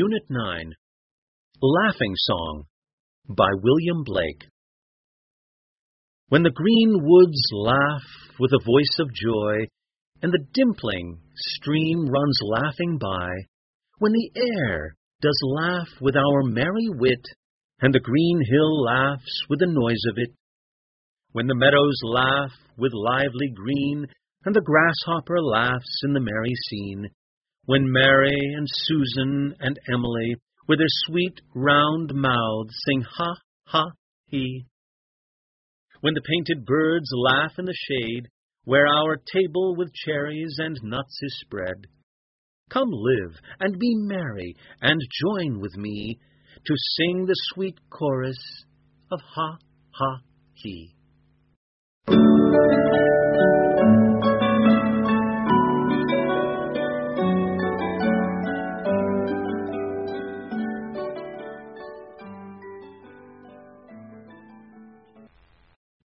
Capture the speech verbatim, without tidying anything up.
Unit nine, Laughing Song by William Blake. When the green woods laugh with a voice of joy, and the dimpling stream runs laughing by, when the air does laugh with our merry wit, and the green hill laughs with the noise of it, when the meadows laugh with lively green, and the grasshopper laughs in the merry scene, when Mary and Susan and Emily with their sweet round mouths sing ha, ha, he, when the painted birds laugh in the shade, where our table with cherries and nuts is spread, come live and be merry, and join with me to sing the sweet chorus of ha, ha, he.